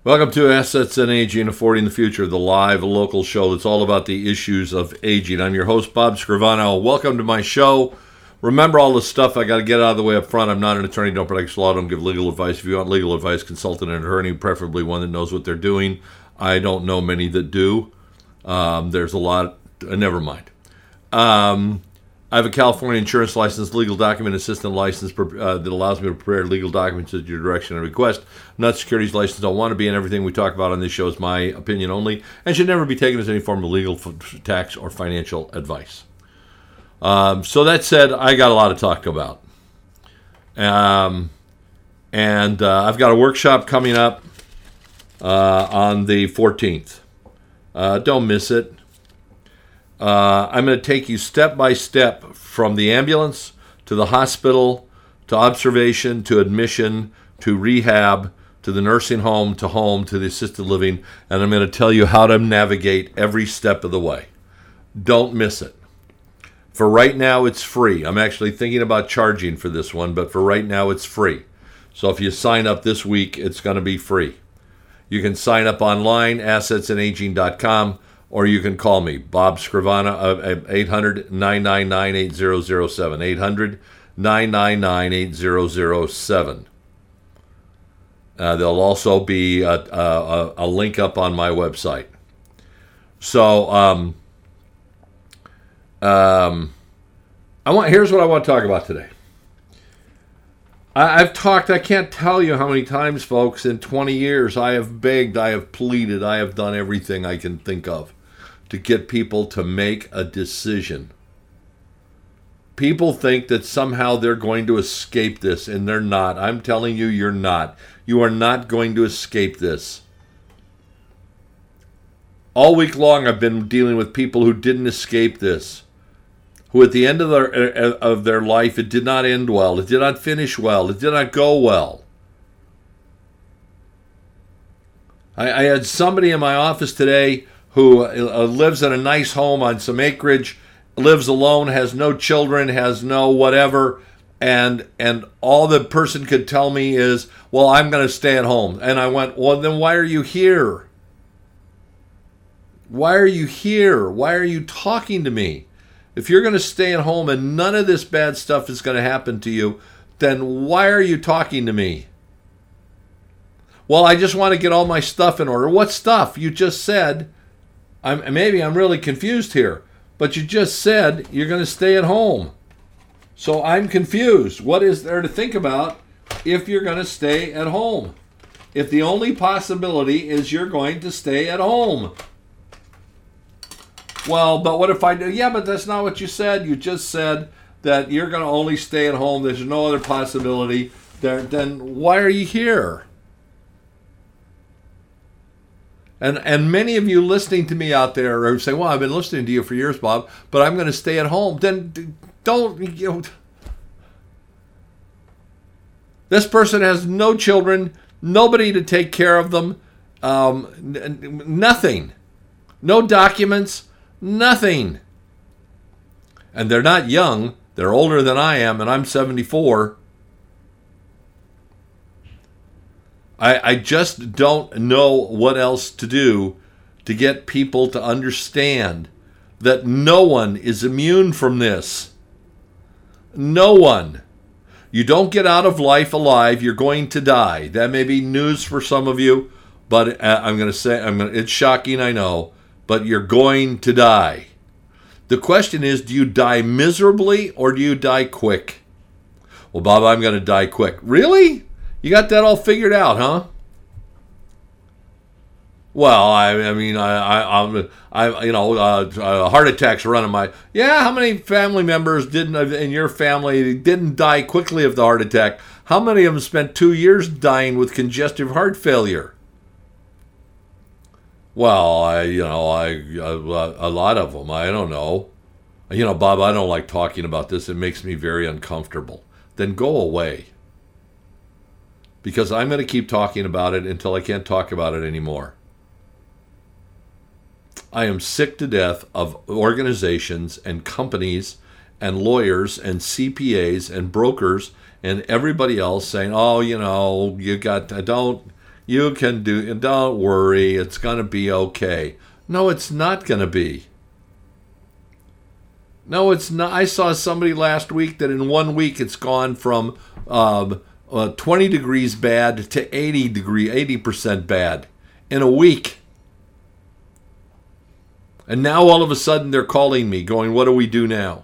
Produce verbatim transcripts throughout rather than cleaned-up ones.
Welcome to Assets and Aging, Affording the Future, the live local show that's all about the issues of aging. I'm your host, Bob Scrivano. Welcome to my show. Remember all the stuff I got to get out of the way up front. I'm not an attorney, don't practice law, don't give legal advice. If you want legal advice, consult an attorney, preferably one that knows what they're doing. I don't know many that do. Um, there's a lot. Uh, never mind. Um, I have a California insurance license, legal document assistant license uh, that allows me to prepare legal documents at your direction and request. I'm not securities license. Don't want to be, and everything we talk about on this show is my opinion only and should never be taken as any form of legal, tax, or financial advice. Um, so that said, I got a lot to talk about. Um, and uh, I've got a workshop coming up uh, on the fourteenth. Uh, don't miss it. Uh, I'm going to take you step by step from the ambulance to the hospital, to observation, to admission, to rehab, to the nursing home, to home, to the assisted living, and I'm going to tell you how to navigate every step of the way. Don't miss it. For right now, it's free. I'm actually thinking about charging for this one, but for right now, it's free. So if you sign up this week, it's going to be free. You can sign up online, assets and aging dot com. Or you can call me, Bob Scrivano, at eight hundred, nine nine nine, eight zero zero seven, eight hundred, nine nine nine, eight zero zero seven. Uh, there'll also be a, a, a link up on my website. So, um, um, I want. here's what I want to talk about today. I, I've talked, I can't tell you how many times, folks, in twenty years, I have begged, I have pleaded, I have done everything I can think of to get people to make a decision. People think that somehow they're going to escape this, and they're not. I'm telling you, you're not. You are not going to escape this. All week long, I've been dealing with people who didn't escape this, who at the end of their, of their life, it did not end well. It did not finish well. It did not go well. I, I had somebody in my office today who uh, lives in a nice home on some acreage, lives alone, has no children, has no whatever, and and all the person could tell me is, well, I'm going to stay at home. And I went, well, then why are you here? Why are you here? Why are you talking to me? If you're going to stay at home and none of this bad stuff is going to happen to you, then why are you talking to me? Well, I just want to get all my stuff in order. What stuff? You just said, I'm, maybe I'm really confused here, but you just said you're going to stay at home. So I'm confused. What is there to think about if you're going to stay at home? If the only possibility is you're going to stay at home. Well, but what if I do? Yeah, but that's not what you said. You just said that you're going to only stay at home. There's no other possibility. There, then why are you here? And and many of you listening to me out there are saying, well, I've been listening to you for years, Bob, but I'm going to stay at home. Then don't, you know. This person has no children, nobody to take care of them, um, n- nothing. No documents, nothing. And they're not young. They're older than I am, and I'm seventy-four. I, I just don't know what else to do to get people to understand that no one is immune from this. No one. You don't get out of life alive. You're going to die. That may be news for some of you, but I'm going to say, I'm going to, it's shocking, I know, but you're going to die. The question is, do you die miserably or do you die quick? Well, Bob, I'm going to die quick. Really? You got that all figured out, huh? Well, I, I mean, I, I, I'm, I, you know, uh, uh, heart attacks running my. Yeah, how many family members didn't in your family didn't die quickly of the heart attack? How many of them spent two years dying with congestive heart failure? Well, I, you know, I, a, a lot of them. I don't know. You know, Bob, I don't like talking about this. It makes me very uncomfortable. Then go away. Because I'm going to keep talking about it until I can't talk about it anymore. I am sick to death of organizations and companies and lawyers and C P As and brokers and everybody else saying, oh, you know, you got, don't, You can do, don't worry, it's going to be okay. No, it's not going to be. No, it's not. I saw somebody last week that in one week it's gone from um, uh, twenty degrees bad to eighty degree, eighty percent bad in a week. And now all of a sudden they're calling me going, what do we do now?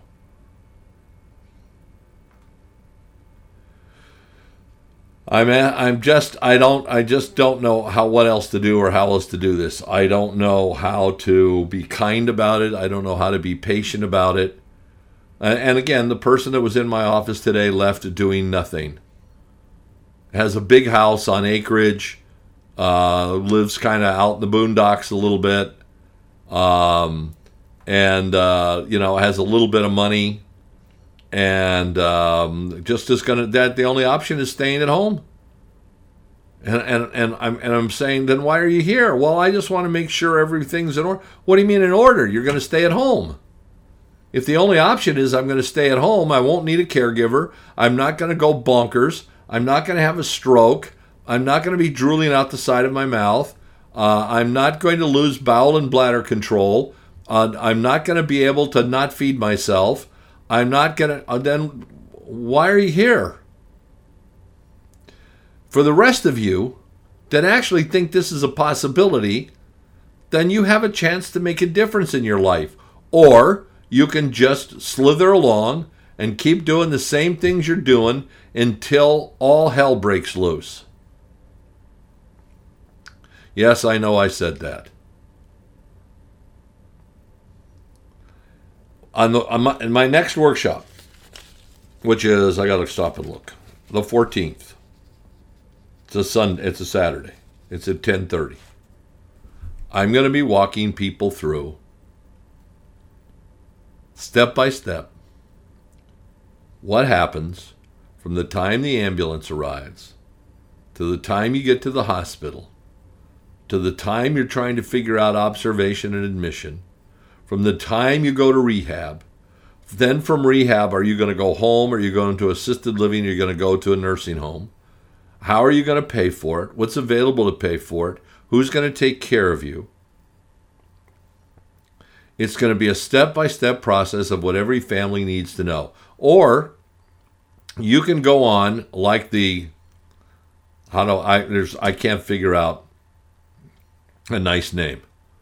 I'm I'm just I don't I just don't know how what else to do or how else to do this. I don't know how to be kind about it. I don't know how to be patient about it. And again, the person that was in my office today left doing nothing. Has a big house on acreage, uh, lives kind of out in the boondocks a little bit, um, and uh, you know has a little bit of money. And um, just is gonna that the only option is staying at home. And and and I'm and I'm saying, then why are you here? Well, I just want to make sure everything's in order. What do you mean in order? You're going to stay at home. If the only option is I'm going to stay at home, I won't need a caregiver. I'm not going to go bonkers. I'm not going to have a stroke. I'm not going to be drooling out the side of my mouth. Uh, I'm not going to lose bowel and bladder control. Uh, I'm not going to be able to not feed myself. I'm not going to, uh, then why are you here? For the rest of you that actually think this is a possibility, then you have a chance to make a difference in your life. Or you can just slither along and keep doing the same things you're doing until all hell breaks loose. Yes, I know I said that. On, the, on my, in my next workshop, which is, I got to stop and look, the fourteenth. It's a Sunday, it's a Saturday. It's at ten thirty. I'm going to be walking people through, step by step, what happens from the time the ambulance arrives to the time you get to the hospital, to the time you're trying to figure out observation and admission, from the time you go to rehab, then from rehab, are you going to go home? Are you going to assisted living? Are you going to go to a nursing home? How are you going to pay for it? What's available to pay for it? Who's going to take care of you? It's going to be a step-by-step process of what every family needs to know. Or you can go on like the, how do I, there's, I can't figure out a nice name.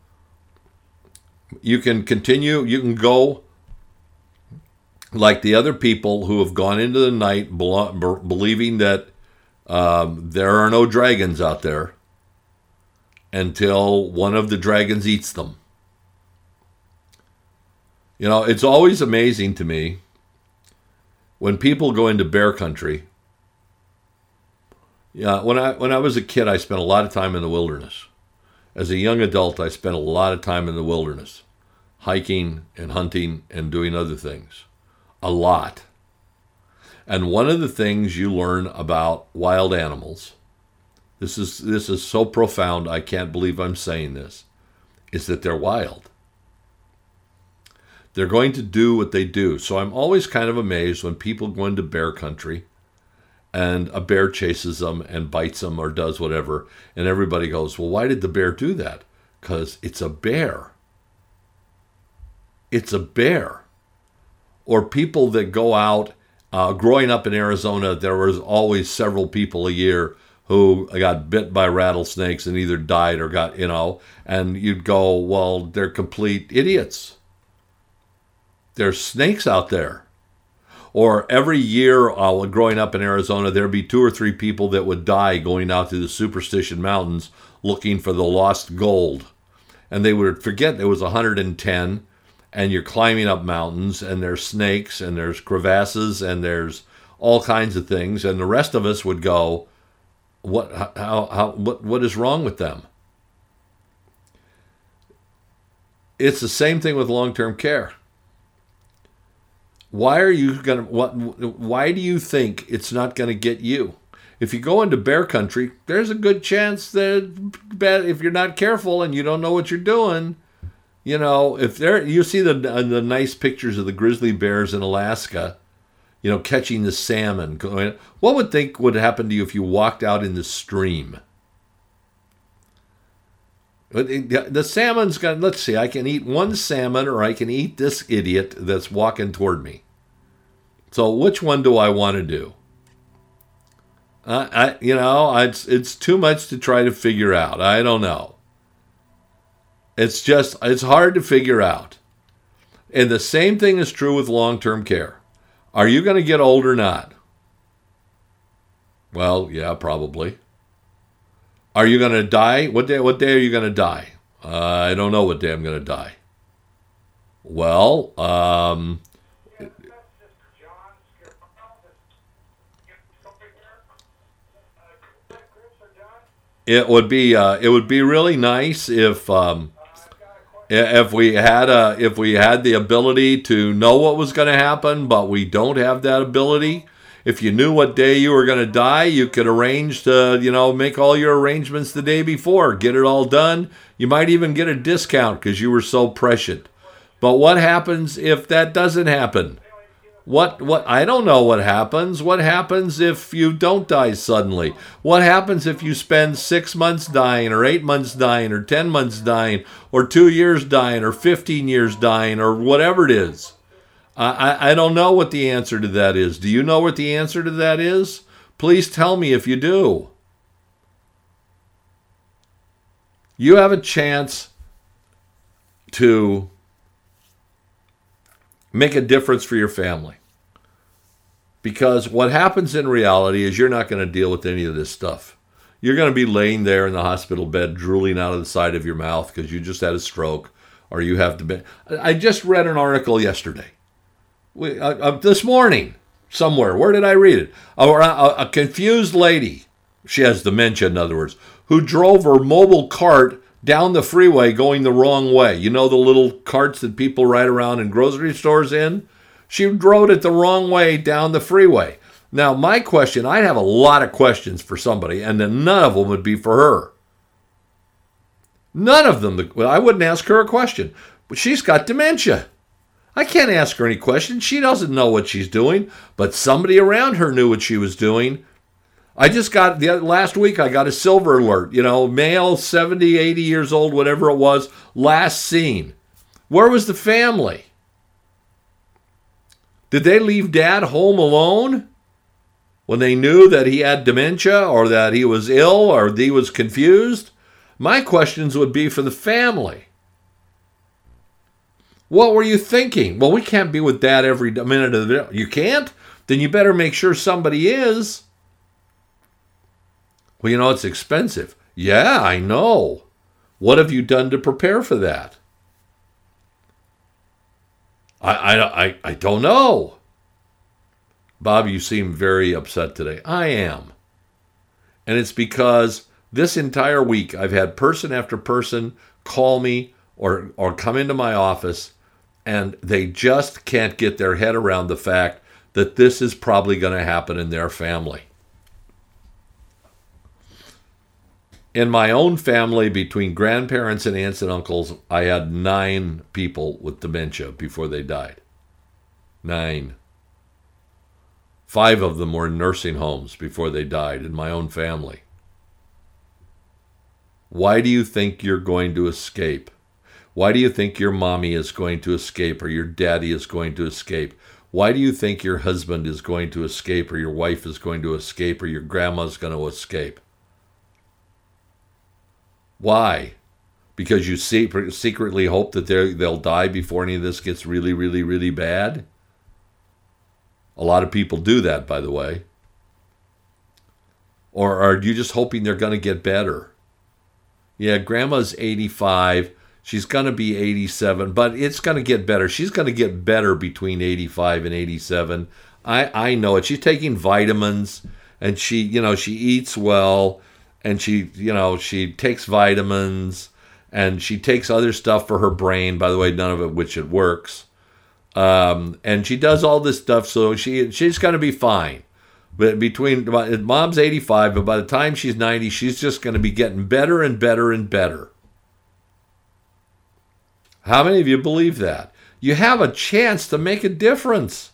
You can continue, you can go like the other people who have gone into the night believing that um, there are no dragons out there until one of the dragons eats them. You know, it's always amazing to me when people go into bear country. Yeah, when I when I was a kid, I spent a lot of time in the wilderness. As a young adult, I spent a lot of time in the wilderness, hiking and hunting and doing other things. A lot. And one of the things you learn about wild animals, this is this is so profound, I can't believe I'm saying this, is that they're wild. They're going to do what they do. So I'm always kind of amazed when people go into bear country and a bear chases them and bites them or does whatever, and everybody goes, well, why did the bear do that? Because it's a bear. It's a bear. Or people that go out, uh, growing up in Arizona, there was always several people a year who got bit by rattlesnakes and either died or got, you know, and you'd go, well, they're complete idiots. There's snakes out there. Or every year uh, growing up in Arizona, there'd be two or three people that would die going out to the Superstition Mountains looking for the lost gold. And they would forget there was one hundred ten, and you're climbing up mountains, and there's snakes, and there's crevasses, and there's all kinds of things. And the rest of us would go, what, how, how, what, what is wrong with them? It's the same thing with long-term care. Why are you gonna? What? Why do you think it's not going to get you? If you go into bear country, there's a good chance that if you're not careful and you don't know what you're doing, you know, if there you see the the nice pictures of the grizzly bears in Alaska, you know, catching the salmon. Going, what would think would happen to you if you walked out in the stream? The salmon's got, let's see, I can eat one salmon or I can eat this idiot that's walking toward me. So which one do I want to do? Uh, I, you know, it's, it's too much to try to figure out. I don't know. It's just, it's hard to figure out. And the same thing is true with long-term care. Are you going to get old or not? Well, yeah, probably. Are you going to die? What day, what day are you going to die? Uh, I don't know what day I'm going to die. Well, um... It would be uh, it would be really nice if um, if we had a if we had the ability to know what was going to happen, but we don't have that ability. If you knew what day you were going to die, you could arrange to, you know, make all your arrangements the day before, get it all done. You might even get a discount because you were so prescient. But what happens if that doesn't happen? What, what, I don't know what happens. What happens if you don't die suddenly? What happens if you spend six months dying, or eight months dying, or ten months dying, or two years dying, or fifteen years dying, or whatever it is? I, I don't know what the answer to that is. Do you know what the answer to that is? Please tell me if you do. You have a chance to make a difference for your family. Because what happens in reality is you're not going to deal with any of this stuff. You're going to be laying there in the hospital bed drooling out of the side of your mouth because you just had a stroke or you have to be. I just read an article yesterday. We, uh, uh, this morning, somewhere. Where did I read it? A, a, a confused lady, she has dementia in other words, who drove her mobile cart down the freeway going the wrong way. You know the little carts that people ride around in grocery stores in? She drove it the wrong way down the freeway. Now, my question, I'd have a lot of questions for somebody, and then none of them would be for her. None of them. Well, I wouldn't ask her a question. But she's got dementia. I can't ask her any questions. She doesn't know what she's doing, but somebody around her knew what she was doing. I just got, the last week, I got a silver alert. You know, male, seventy, eighty years old, whatever it was, last seen. Where was the family? Did they leave Dad home alone when they knew that he had dementia or that he was ill or that he was confused? My questions would be for the family. What were you thinking? Well, we can't be with Dad every minute of the day. You can't? Then you better make sure somebody is. Well, you know, it's expensive. Yeah, I know. What have you done to prepare for that? I, I, I, I don't know. Bob, you seem very upset today. I am. And it's because this entire week I've had person after person call me or, or come into my office, and they just can't get their head around the fact that this is probably going to happen in their family. In my own family, between grandparents and aunts and uncles, I had nine people with dementia before they died. Nine. Five of them were in nursing homes before they died in my own family. Why do you think you're going to escape? Why do you think your mommy is going to escape or your daddy is going to escape? Why do you think your husband is going to escape or your wife is going to escape or your grandma's going to escape? Why? Because you secretly hope that they'll die before any of this gets really, really, really bad? A lot of people do that, by the way. Or are you just hoping they're going to get better? Yeah, Grandma's eighty-five. She's going to be eighty-seven, but it's going to get better. She's going to get better between eighty-five and eighty-seven. I, I know it. She's taking vitamins, and she, you know, she eats well. And she, you know, she takes vitamins and she takes other stuff for her brain, by the way, none of it which it works. Um, and she does all this stuff, so she she's going to be fine. But between, Mom's eighty-five, but by the time she's ninety, she's just going to be getting better and better and better. How many of you believe that? You have a chance to make a difference.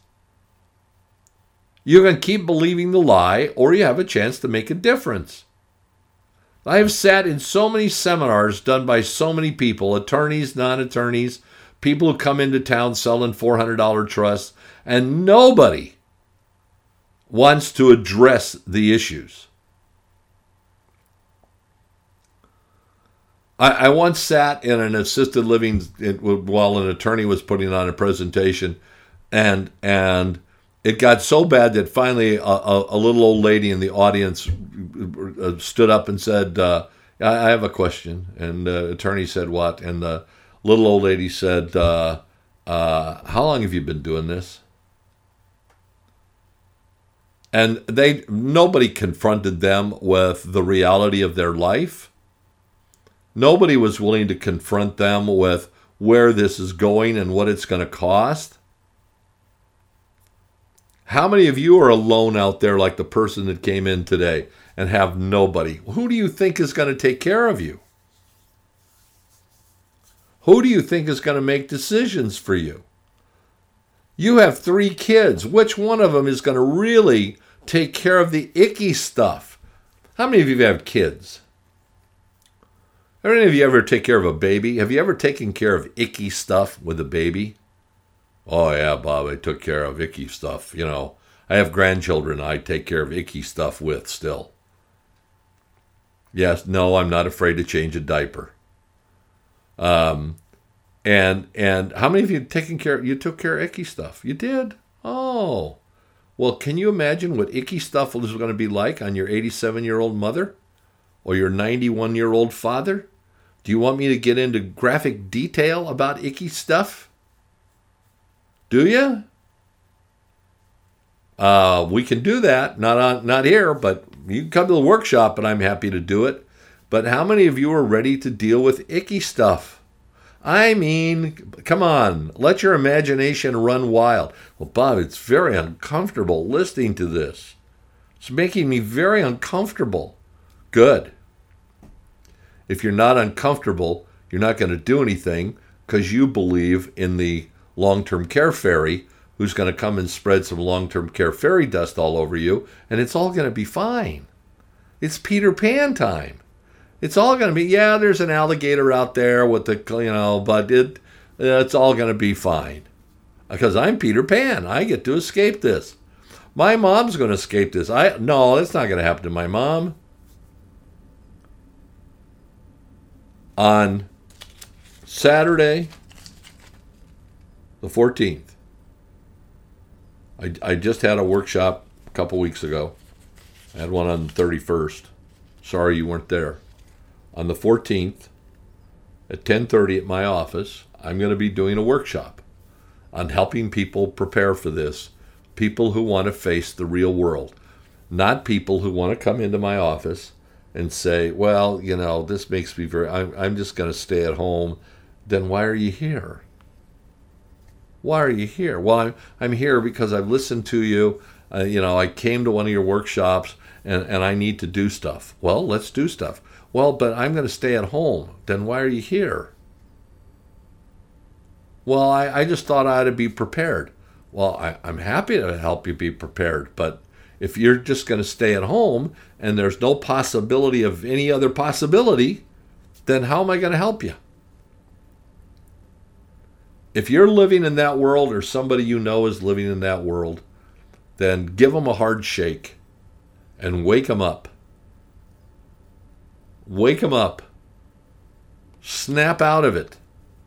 You can keep believing the lie, or you have a chance to make a difference. I have sat in so many seminars done by so many people, attorneys, non-attorneys, people who come into town selling four hundred dollars trusts, and nobody wants to address the issues. I, I once sat in an assisted living while an attorney was putting on a presentation, and and it got so bad that finally a, a, a little old lady in the audience stood up and said, uh, I have a question. And the attorney said, what? And the little old lady said, uh, uh, how long have you been doing this? And they nobody confronted them with the reality of their life. Nobody was willing to confront them with where this is going and what it's going to cost. How many of you are alone out there like the person that came in today and have nobody? Who do you think is going to take care of you? Who do you think is going to make decisions for you? You have three kids. Which one of them is going to really take care of the icky stuff? How many of you have kids? Have any of you ever take care of a baby? Have you ever taken care of icky stuff with a baby? Oh, yeah, Bob, I took care of icky stuff. You know, I have grandchildren I take care of icky stuff with still. Yes, no, I'm not afraid to change a diaper. Um, and and how many of you taken care? You took care of icky stuff? You did? Oh, well, can you imagine what icky stuff is going to be like on your eighty-seven-year-old mother or your ninety-one-year-old father? Do you want me to get into graphic detail about icky stuff? Do you? Uh, we can do that. Not on, not here, but you can come to the workshop, and I'm happy to do it. But how many of you are ready to deal with icky stuff? I mean, come on. Let your imagination run wild. Well, Bob, it's very uncomfortable listening to this. It's making me very uncomfortable. Good. If you're not uncomfortable, you're not going to do anything because you believe in the long-term care fairy who's going to come and spread some long-term care fairy dust all over you, and it's all going to be fine. It's Peter Pan time. It's all going to be, yeah, there's an alligator out there with the, you know, but it, it's all going to be fine. Because I'm Peter Pan. I get to escape this. My mom's going to escape this. I No, it's not going to happen to my mom. On Saturday, the fourteenth, I, I just had a workshop a couple weeks ago. I had one on the thirty-first. Sorry you weren't there. On the fourteenth, at ten thirty at my office, I'm going to be doing a workshop on helping people prepare for this. People who want to face the real world. Not people who want to come into my office and say, well, you know, this makes me very, I'm, I'm just going to stay at home. Then why are you here? Why are you here? Well, I'm, I'm here because I've listened to you. Uh, you know, I came to one of your workshops and, and I need to do stuff. Well, let's do stuff. Well, but I'm going to stay at home. Then why are you here? Well, I, I just thought I ought to be prepared. Well, I, I'm happy to help you be prepared, but if you're just going to stay at home and there's no possibility of any other possibility, then how am I going to help you? If you're living in that world or somebody you know is living in that world, then give them a hard shake and wake them up. Wake them up. Snap out of it.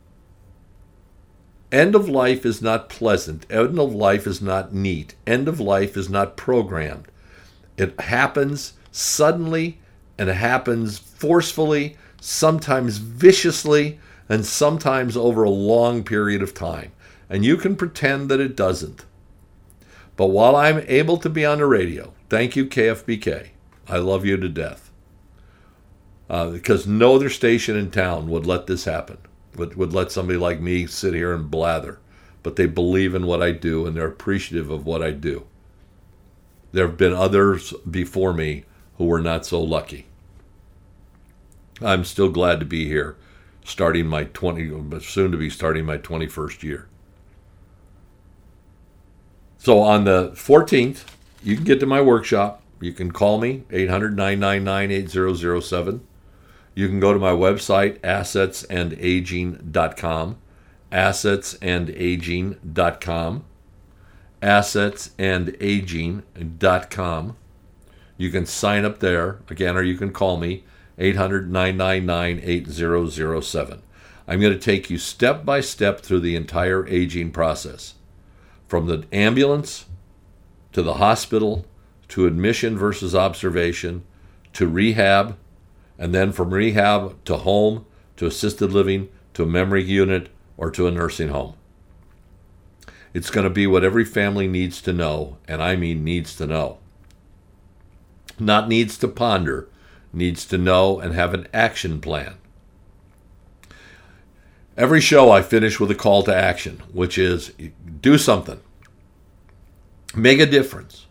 End of life is not pleasant. End of life is not neat. End of life is not programmed. It happens suddenly and it happens forcefully, sometimes viciously, and sometimes over a long period of time. And you can pretend that it doesn't. But while I'm able to be on the radio, thank you, K F B K. I love you to death. Uh, because no other station in town would let this happen, would, would let somebody like me sit here and blather. But they believe in what I do, and they're appreciative of what I do. There have been others before me who were not so lucky. I'm still glad to be here, starting my twenty, soon to be starting my twenty-first year. So on the fourteenth, you can get to my workshop. You can call me, eight hundred, nine nine nine, eight zero zero seven. You can go to my website, assets and aging dot com, assets and aging dot com, assets and aging dot com. You can sign up there, again, or you can call me, eight hundred, nine nine nine, eight zero zero seven. I'm going to take you step by step through the entire aging process, from the ambulance to the hospital, to admission versus observation, to rehab, and then from rehab to home, to assisted living, to a memory unit, or to a nursing home. It's going to be what every family needs to know, and I mean needs to know. Not needs to ponder, needs to know and have an action plan. Every show I finish with a call to action, which is do something. Make a difference.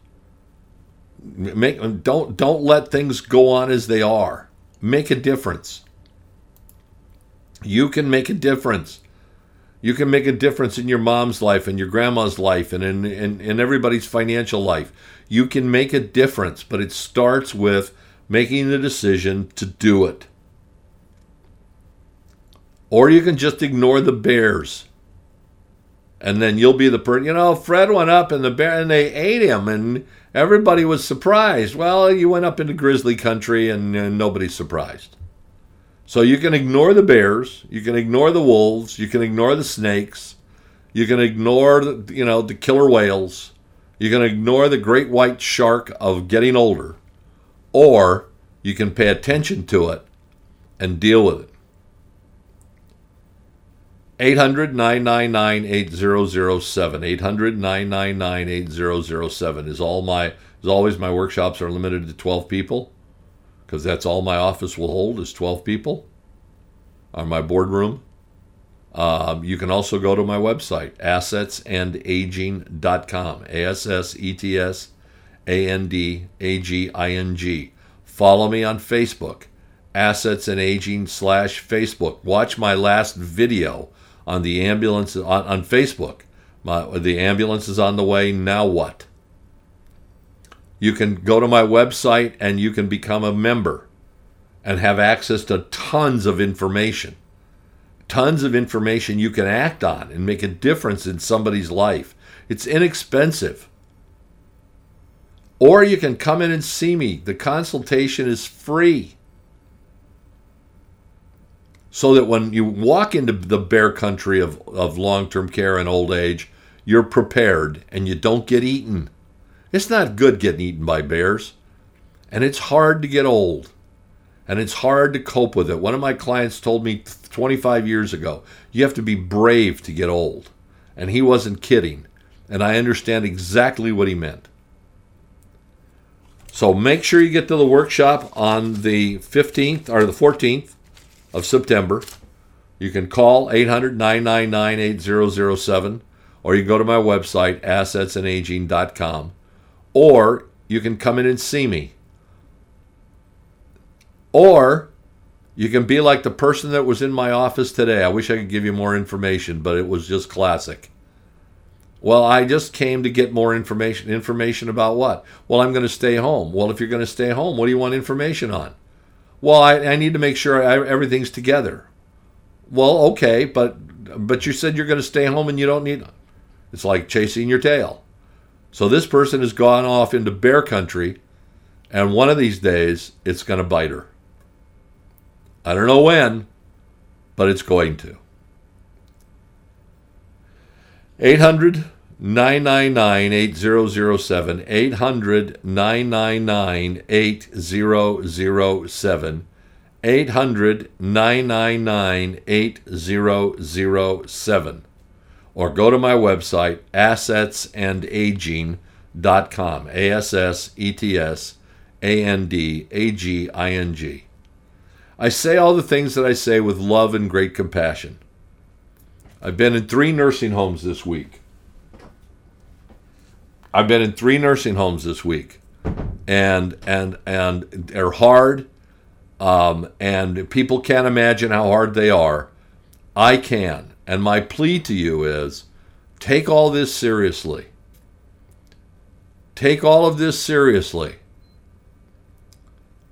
Make, don't, don't let things go on as they are. Make a difference. You can make a difference. You can make a difference in your mom's life and your grandma's life and in, in, in everybody's financial life. You can make a difference, but it starts with making the decision to do it. Or you can just ignore the bears. And then you'll be the person, you know, Fred went up and the bear, and they ate him and everybody was surprised. Well, you went up into grizzly country and, and nobody's surprised. So you can ignore the bears, you can ignore the wolves, you can ignore the snakes, you can ignore, the, you know, the killer whales, you can ignore the great white shark of getting older, or you can pay attention to it and deal with it. eight hundred, nine nine nine, eight zero zero seven. eight hundred, nine nine nine, eight zero zero seven is all my, as always, my workshops are limited to twelve people, because that's all my office will hold is twelve people, or my boardroom. Um, you can also go to my website, assets and aging dot com, A S S E T S A N D A G I N G. Follow me on Facebook, Assets and Aging slash Facebook. Watch my last video on the ambulance on, on Facebook. My, the ambulance is on the way, now what? You can go to my website and you can become a member and have access to tons of information. Tons of information you can act on and make a difference in somebody's life. It's inexpensive. Or you can come in and see me. The consultation is free. So that when you walk into the bear country of, of long-term care and old age, you're prepared and you don't get eaten. It's not good getting eaten by bears. And it's hard to get old. And it's hard to cope with it. One of my clients told me twenty-five years ago, you have to be brave to get old. And he wasn't kidding. And I understand exactly what he meant. So make sure you get to the workshop on the fifteenth or the fourteenth of September. You can call eight hundred, nine nine nine, eight zero zero seven, or you can go to my website, assets and aging dot com, or you can come in and see me. Or you can be like the person that was in my office today. I wish I could give you more information, but it was just classic. Well, I just came to get more information. Information about what? Well, I'm going to stay home. Well, if you're going to stay home, what do you want information on? Well, I, I need to make sure I, everything's together. Well, okay, but but you said you're going to stay home and you don't need... It's like chasing your tail. So this person has gone off into bear country, and one of these days, it's going to bite her. I don't know when, but it's going to. eight hundred, nine nine nine, eight zero zero seven. eight hundred, nine nine nine, eight zero zero seven. eight hundred, nine nine nine, eight zero zero seven. Or go to my website, assets and aging dot com. A S S E T S A N D A G I N G. I say all the things that I say with love and great compassion. I've been in three nursing homes this week. I've been in three nursing homes this week. And and and they're hard. Um, and people can't imagine how hard they are. I can. And my plea to you is, take all this seriously. Take all of this seriously.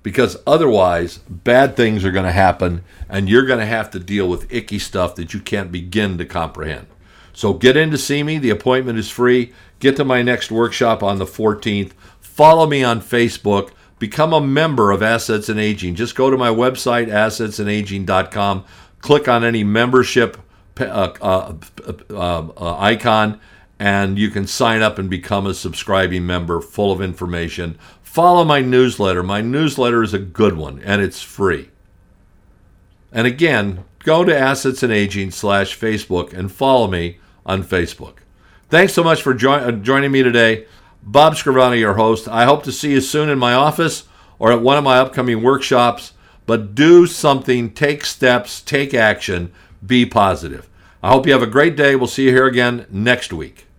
because otherwise bad things are going to happen and you're going to have to deal with icky stuff that you can't begin to comprehend. So get in to see me. The appointment is free. Get to my next workshop on the fourteenth. Follow me on Facebook. Become a member of Assets and Aging. Just go to my website, assets and aging dot com. Click on any membership uh, uh, uh, uh, icon, and you can sign up and become a subscribing member full of information. Follow my newsletter. My newsletter is a good one, and it's free. And again, go to Assets and Aging slash Facebook and follow me on Facebook. Thanks so much for jo- joining me today. Bob Scrivano, your host. I hope to see you soon in my office or at one of my upcoming workshops. But do something, take steps, take action, be positive. I hope you have a great day. We'll see you here again next week.